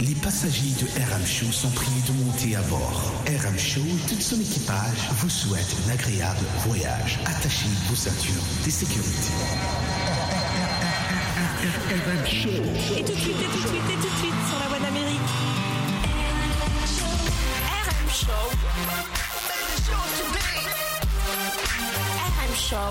Les passagers de RM Show sont priés de monter à bord. RM Show et tout son équipage vous souhaitent un agréable voyage. Attachez vos ceintures de sécurité. RM Show. Et tout de suite, sur la voie d'Amérique. RM Show. RM Show.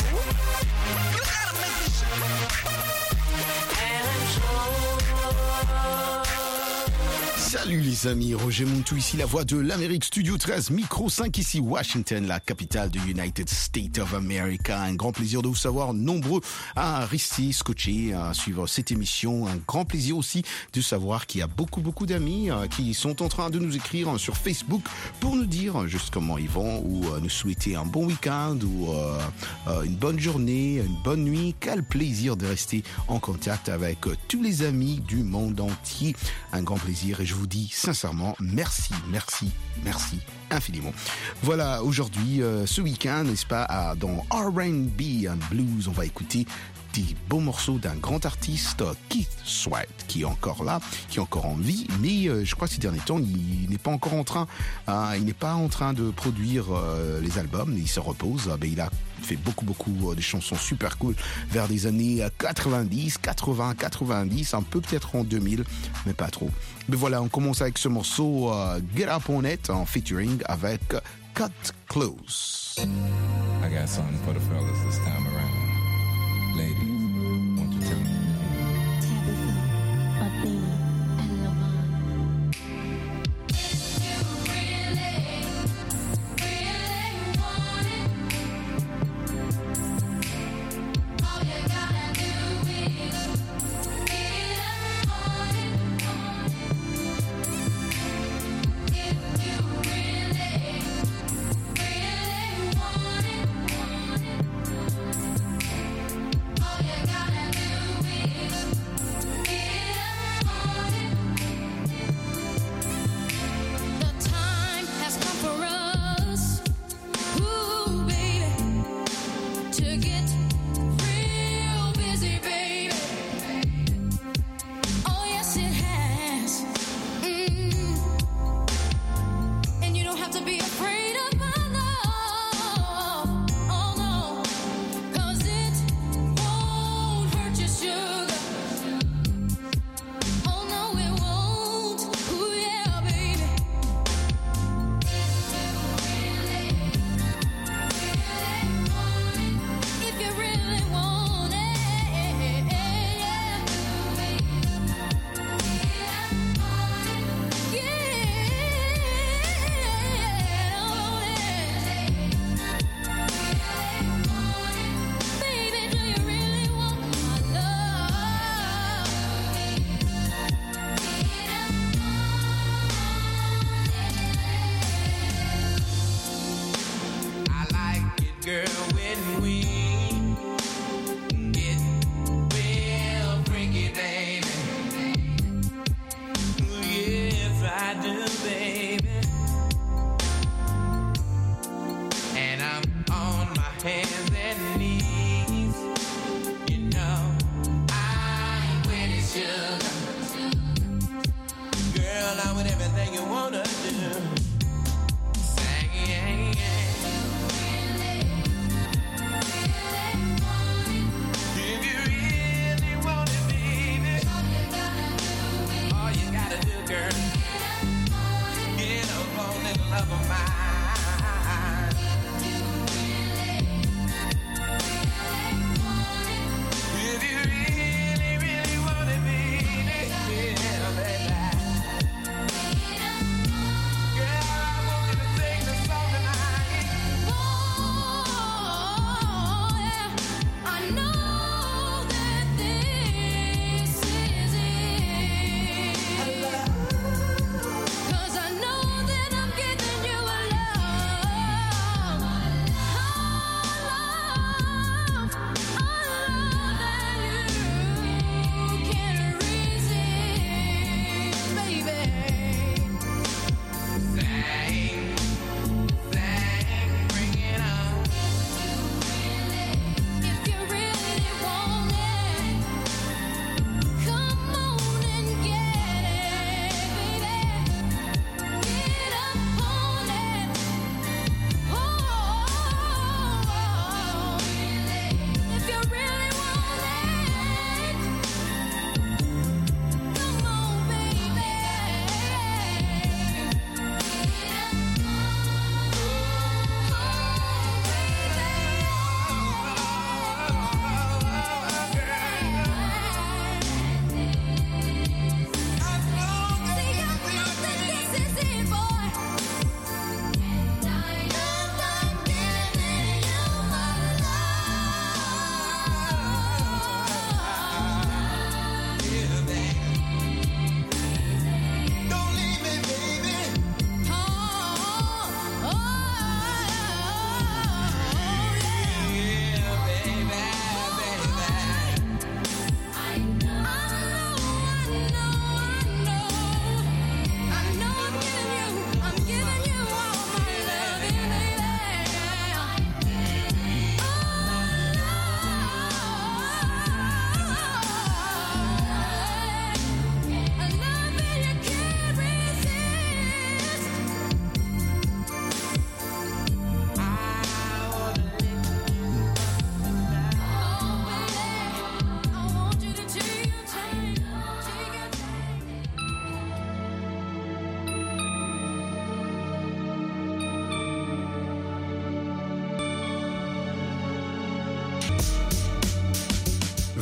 Salut les amis, Roger Montou ici, la voix de l'Amérique, Studio 13, Micro 5 ici, Washington, la capitale du United States of America. Un grand plaisir de vous savoir nombreux à rester scotchés, à suivre cette émission. Un grand plaisir aussi de savoir qu'il y a beaucoup d'amis qui sont en train de nous écrire sur Facebook pour nous dire juste comment ils vont ou nous souhaiter un bon week-end ou une bonne journée, une bonne nuit. Quel plaisir de rester en contact avec tous les amis du monde entier. Un grand plaisir et je vous dis sincèrement merci infiniment. Voilà, aujourd'hui, ce week-end, n'est-ce pas, dans R&B and Blues, on va écouter des beaux morceaux d'un grand artiste, Keith Sweat, qui est encore là, qui est encore en vie, mais je crois que ces derniers temps, il n'est pas encore en train, de produire les albums, il se repose, il a fait beaucoup de chansons super cool vers des années 90, 80, 90, un peu peut-être en 2000, mais pas trop. Mais voilà, on commence avec ce morceau Get Up On It en featuring avec Cut Close. I got something for the fellas this time around. Ladies, won't you tell me? Tabitha, Athena, and Lavon. Girl,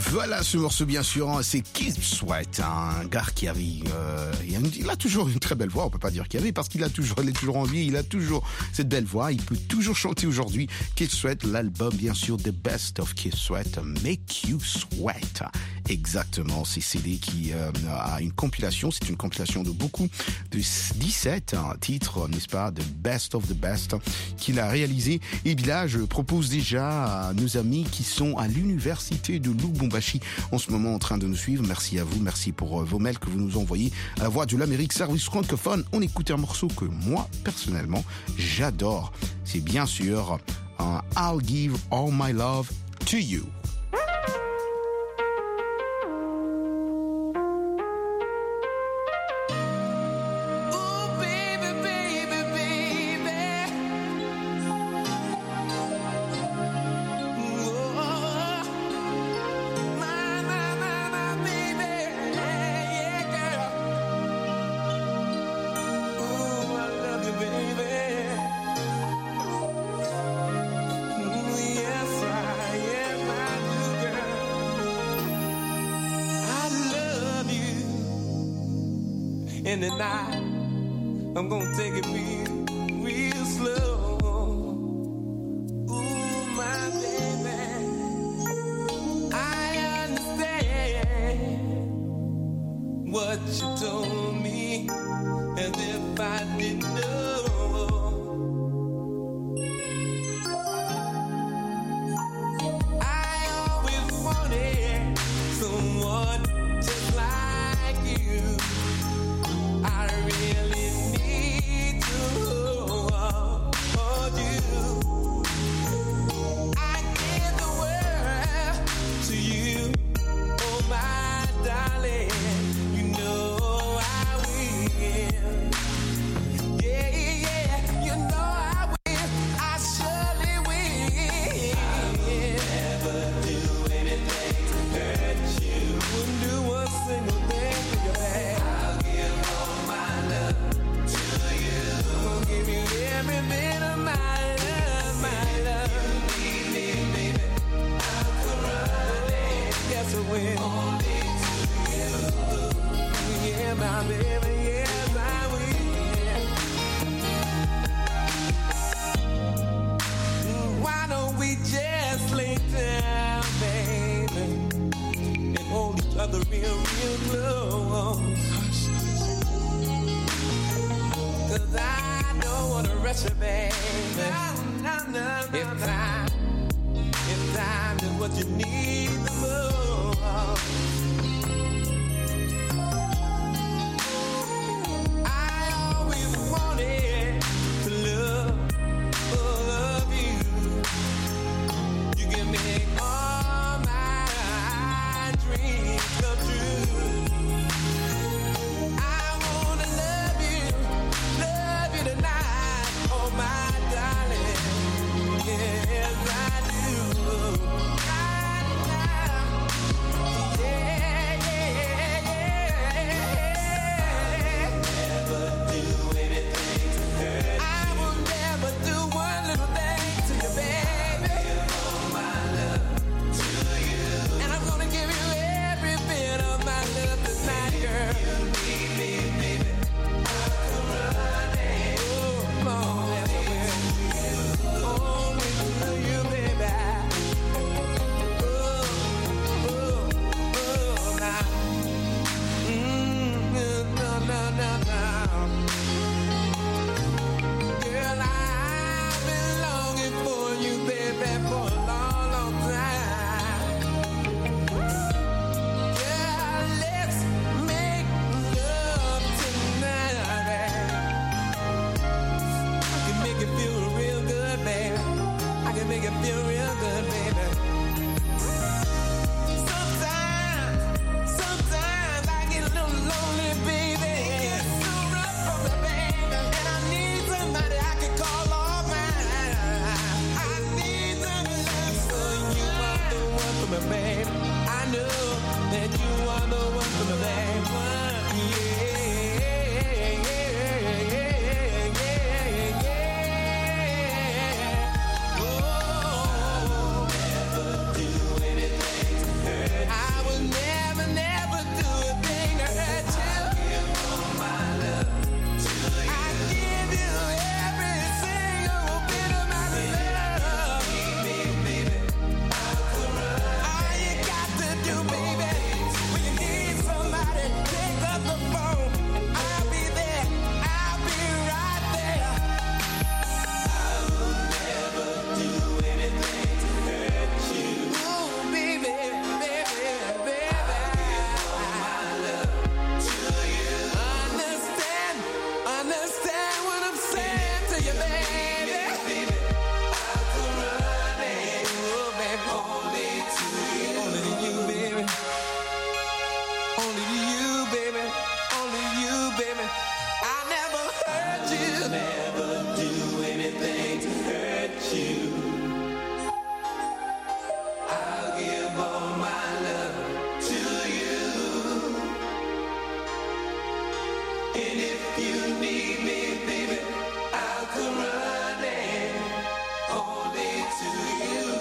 Voilà ce morceau bien sûr, hein, c'est Keith Sweat, un gars qui avait, il a toujours une très belle voix, on peut pas dire qu'il y avait parce qu'il est toujours en vie, il a toujours cette belle voix, il peut toujours chanter aujourd'hui. Keith Sweat, l'album bien sûr The Best of Keith Sweat, Make You Sweat. Exactement, c'est CD qui a une compilation, c'est une compilation de beaucoup, de 17 titres, n'est-ce pas, The Best of the Best, qu'il a réalisé. Et bien là, je propose déjà à nos amis qui sont à l'université de Lubumbashi en ce moment en train de nous suivre. Merci à vous, merci pour vos mails que vous nous envoyez à la Voix de l'Amérique, service francophone. On écoute un morceau que moi, personnellement, j'adore. C'est bien sûr I'll Give All My Love to You. In the night, I'm gonna take it real slow. Ooh, my baby, I understand what you told me as if I didn't know. I always wanted someone just like you. I really need to hold you. I give the world to you, oh my darling. You know I will. Yeah, yeah, you know I will. I surely will. I'll never do anything to hurt you. Wouldn't do one single thing for your back. Every bit of my love, my love. You need me, baby, I'll come running. Yes, I will. Only to you. Yeah, my baby, yes, I will. Why don't we just lay down, baby, and hold each other real, real close? 'Cause I don't wanna rush you, baby. No. If time is what you need the most. I always wanted to love you. You can make all my dreams come true. I wanna love you tonight, oh my darling. Yes, I do. Right now. Yeah, yeah, yeah. Never do anything to hurt. I will never do one little thing to you, baby. Give all my love to you. And I'm gonna give you every bit of my love tonight, girl. You need me, baby. I'll come running. Oh, yes, I will. Only to you, baby. Now. No. Girl, I've been longing for you, baby, for a long, long time. Girl, let's make love tonight. I can make it feel real good, baby. I can make it feel real good, baby. Sometimes I get a little lonely, baby. It's so rough for me, baby. And I need somebody I can call all mine. I need some love, so you are the one for me, baby. I know that you are the one for me, baby. Yeah. Oh. And if you need me, baby, I'll come running only to you.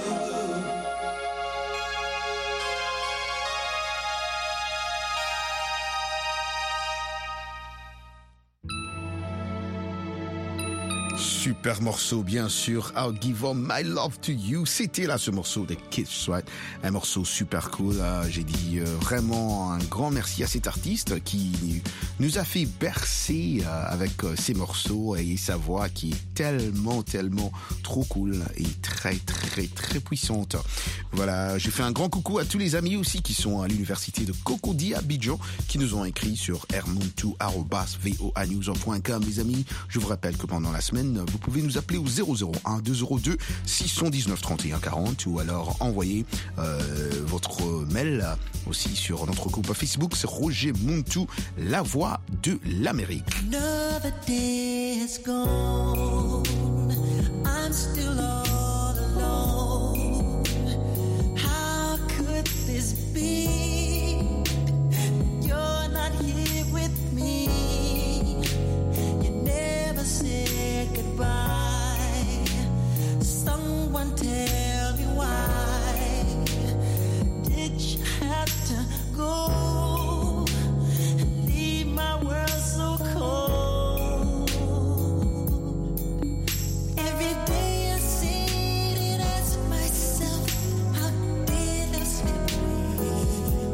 Super morceau, bien sûr. I'll give all my love to you. C'était là ce morceau de Kid Sweat. Un morceau super cool. J'ai dit vraiment un grand merci à cet artiste qui nous a fait bercer avec ses morceaux et sa voix qui est tellement trop cool et très puissante. Voilà, j'ai fait un grand coucou à tous les amis aussi qui sont à l'université de Cocody à Abidjan qui nous ont écrit sur rmuntu@voanews.com. Les amis, je vous rappelle que pendant la semaine, vous pouvez nous appeler au 001 202 619 31 40 ou alors envoyer votre mail aussi sur notre groupe Facebook, c'est Roger Muntu, la voix de l'Amérique. Another day is gone. I'm still all alone. How could this be? You're not here with me. You never said goodbye. Someone tell me why did you have to go? My world so cold. Every day I sit and ask myself, how did I slip away?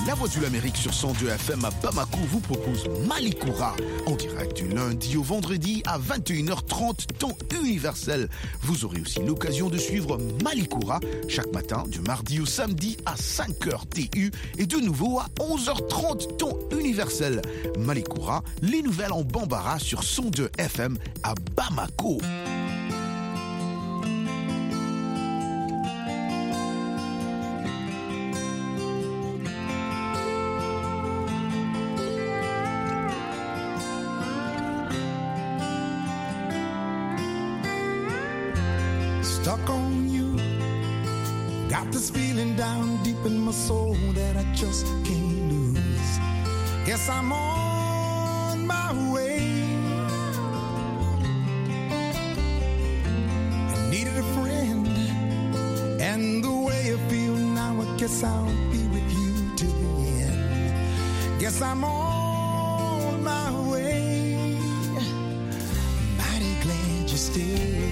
La Voix de l'Amérique sur 102 FM à Bamako vous propose Malikoura en direct du lundi au vendredi à 21h30 temps universel. Vous aurez aussi l'occasion de suivre Malikoura chaque matin du mardi au samedi à 5h TU et de nouveau à 11h30 temps universel. Malikoura, les nouvelles en Bambara sur 102 FM à Bamako. Stuck on you. Got this feeling down deep in my soul that I just can't lose. Guess I'm on my way. I needed a friend, and the way I feel now, I guess I'll be with you to the end. Guess I'm on my way. Mighty glad you stayed.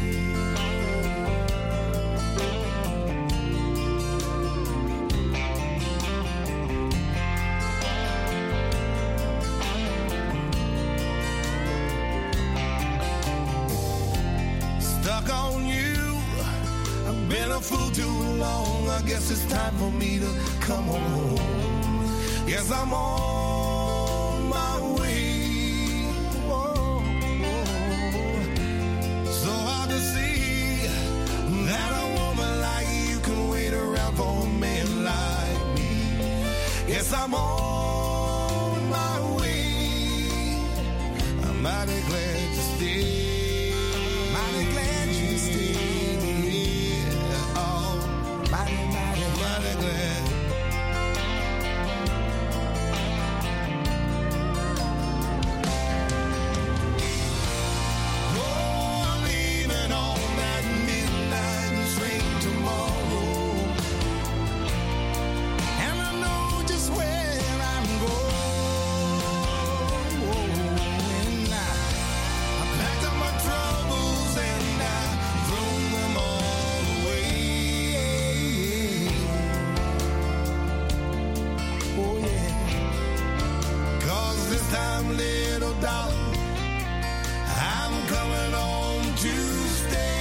Stuck on you. I've been a fool too long. I guess it's time for me to come on home. Yes, I'm on my way. Whoa, whoa. So hard to see that a woman like you can wait around for a man like me. Yes, I'm on my way. I'm mighty glad to stay. Mighty glad you stayed. Oh, mighty, mighty, mighty glad. Oh, I'm leaving on that midnight train tomorrow, and I know just where I'm going. I packed up my troubles and I throw them all away. Oh yeah. 'Cause this time, little darling, I'm coming home to stay.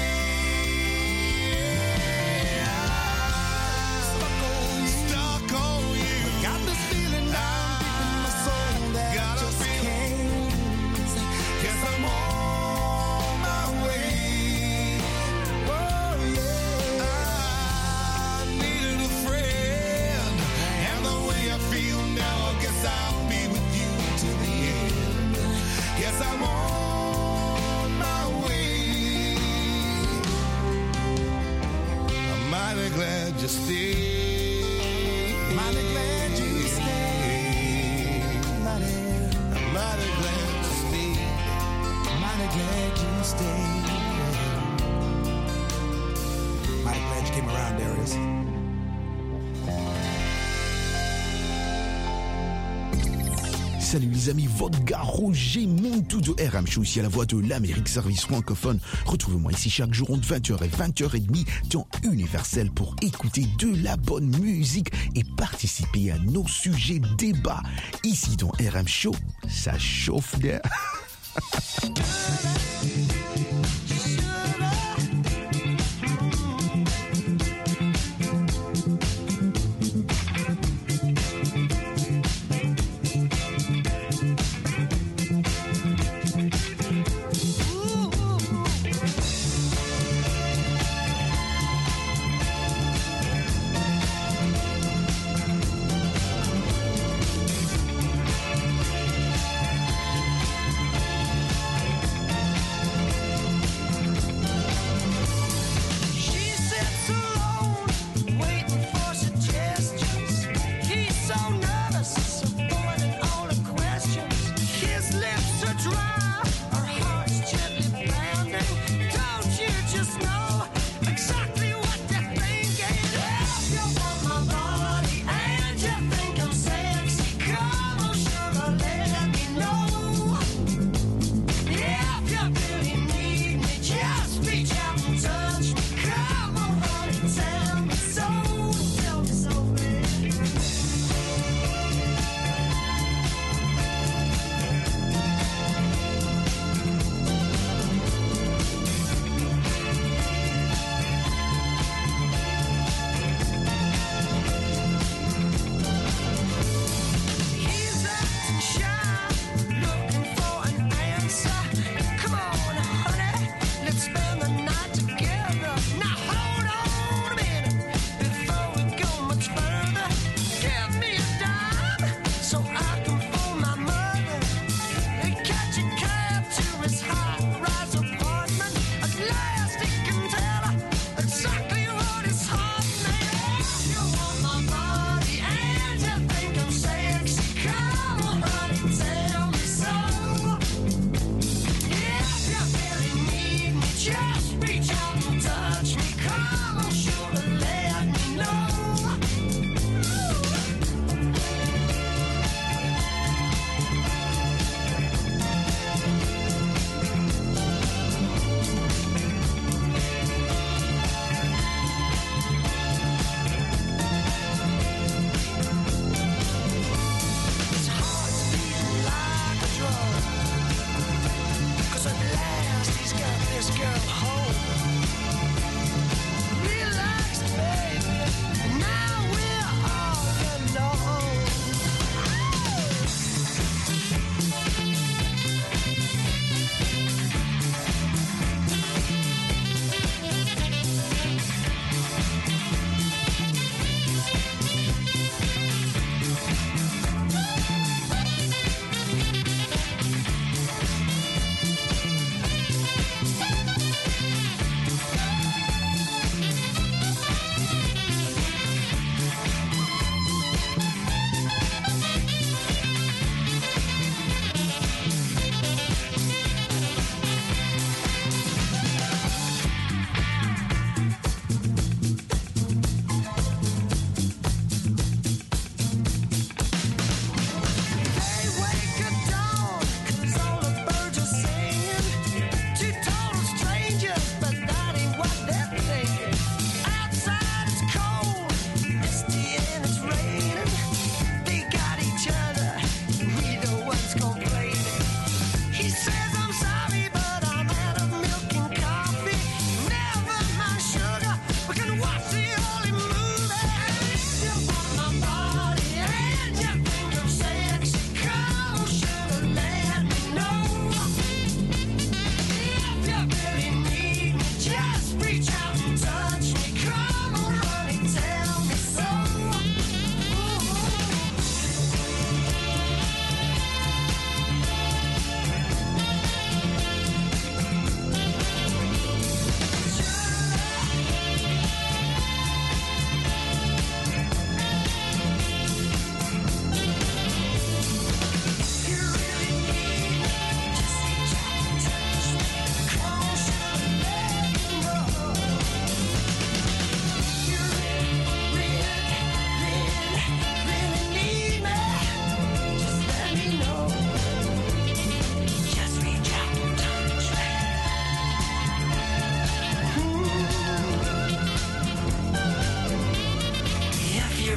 Stuck on you. Got this feeling down deep in my soul that I just can't. Guess I'm on my way. Oh yeah. I needed a friend, and the way I feel now, I guess I'll be with you to the end. Guess I'm on my way. I'm mighty glad you stayed. Mighty glad you stayed. I'm mighty glad you stayed. Mighty glad you stayed. Mighty glad you came around, Darius. Salut les amis, votre gars Roger Montou de RM Show ici à la Voix de l'Amérique, service francophone. Retrouvez-moi ici chaque jour entre 20h et 20h30, temps universel pour écouter de la bonne musique et participer à nos sujets débats. Ici dans RM Show, ça chauffe d'air.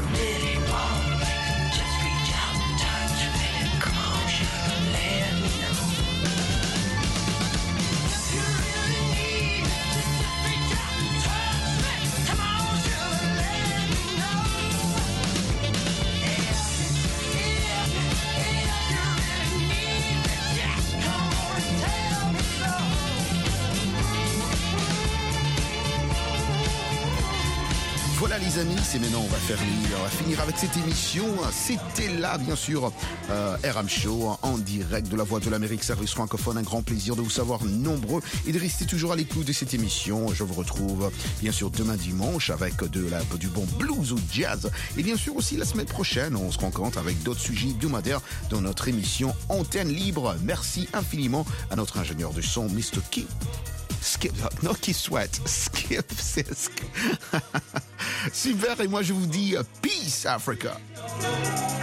Voilà les amis, c'est maintenant on va finir avec cette émission. C'était là bien sûr RM Show en direct de la Voix de l'Amérique, service francophone. Un grand plaisir de vous savoir nombreux et de rester toujours à l'écoute de cette émission. Je vous retrouve bien sûr demain dimanche avec du bon blues ou jazz. Et bien sûr aussi la semaine prochaine, on se rencontre avec d'autres sujets hebdomadaires dans notre émission Antenne Libre. Merci infiniment à notre ingénieur de son, Mr. Skip, non, qui souhaite, Skip, c'est Super, et moi je vous dis Peace Africa.